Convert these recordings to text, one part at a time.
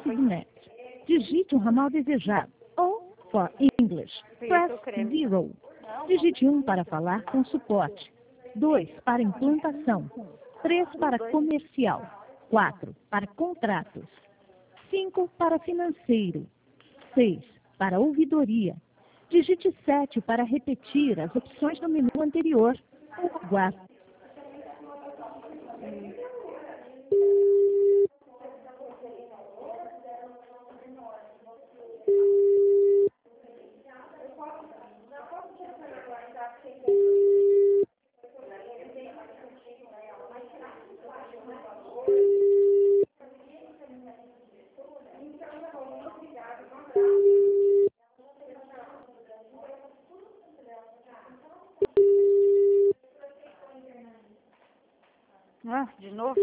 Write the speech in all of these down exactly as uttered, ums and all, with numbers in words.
consignete. Digite o ramal desejado. Ou, for English, press zero. Digite um para falar com suporte. dois para implantação. três para comercial. quatro para contratos. cinco para financeiro. seis para ouvidoria. Digite sete para repetir as opções do menu anterior. Aguarde. Ah, de novo?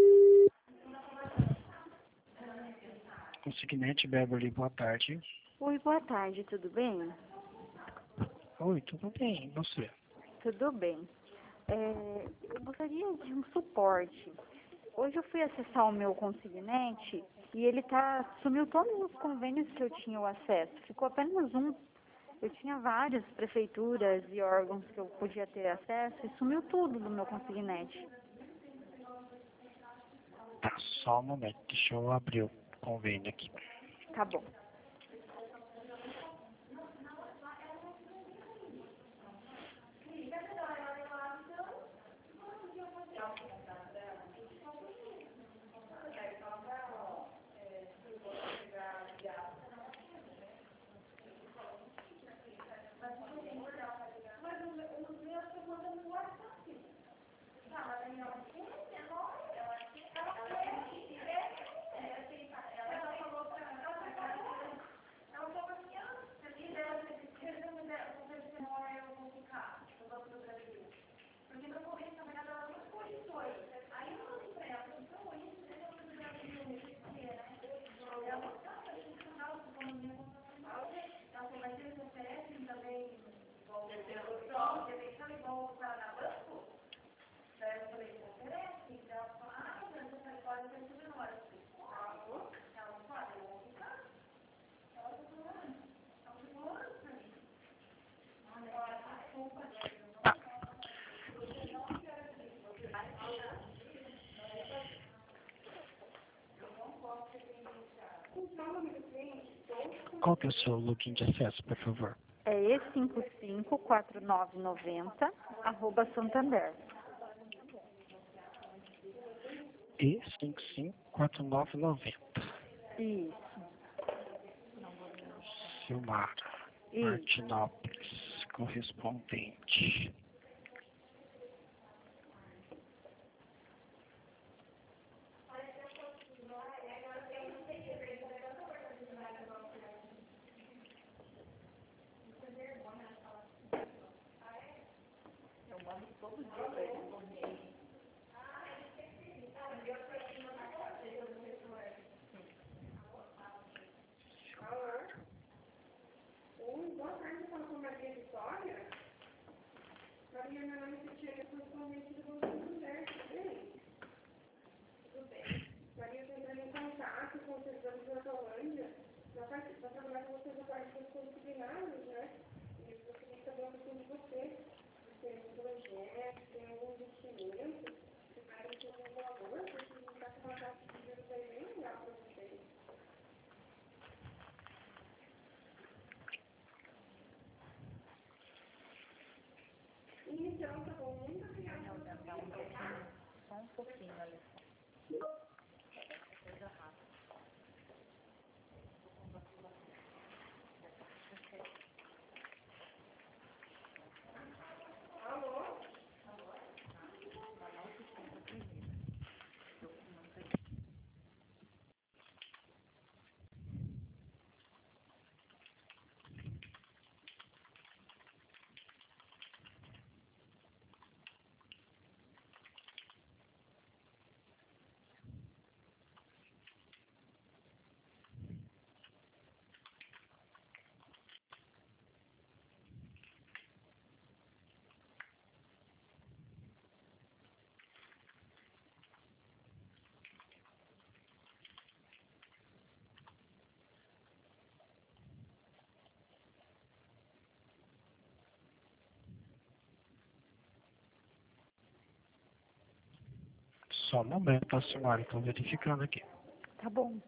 Consignete Beverly, boa tarde. Oi, boa tarde, tudo bem? Oi, tudo bem, e você? Tudo bem. É, eu gostaria de um suporte. Hoje eu fui acessar o meu consignete e ele tá, sumiu todos os convênios que eu tinha o acesso. Ficou apenas um. Eu tinha várias prefeituras e órgãos que eu podia ter acesso e sumiu tudo do meu consignete. Tá, só um momento, deixa eu abrir o convênio aqui. Tá bom. Qual que é o seu login de acesso, por favor? É e cinco cinco quatro nove nove zero arroba Santander. E cinco cinco quatro nove nove zero. Isso. Silmara Isso. Martinópolis, correspondente. Só um pouquinho, Alessandra. Coisa rápida. Só um momento, tá, Silmara? Estou verificando aqui. Tá bom.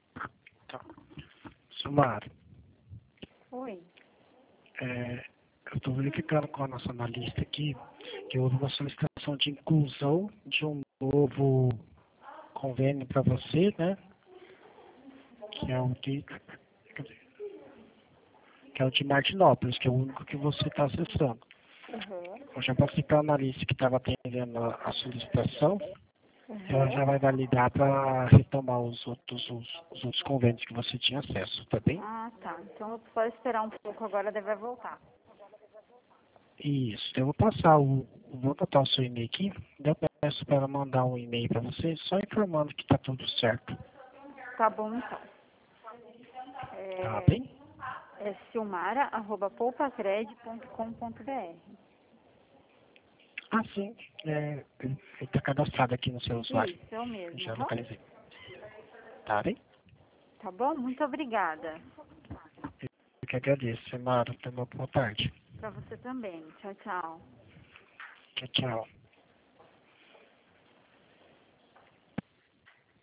Silmara, Oi. é, eu eu estou verificando com a nossa analista aqui que houve uma solicitação de inclusão de um novo convênio para você, né? Que é o de, que é o de Martinópolis, que é o único que você está acessando. Uhum. Eu já passei para a analista que estava atendendo a, a solicitação. Uhum. Ela já vai validar para retomar os outros, os, os outros convênios que você tinha acesso, tá bem? Ah, tá. Então eu só esperar um pouco agora, daí vai voltar. Isso, eu vou passar o, vou anotar o seu e-mail aqui, daí eu peço para ela mandar um e-mail para você, só informando que está tudo certo. Tá bom, então. É, Tá bem? é silmara arroba poupacred ponto com ponto br. Ah, sim, é, ele está cadastrado aqui no seu usuário. Isso, é o mesmo. Já Uhum. localizei. Tá bem? Tá bom? Muito obrigada. Eu que agradeço, Samara. Tenha uma boa tarde. Pra você também. Tchau, tchau. Tchau, tchau.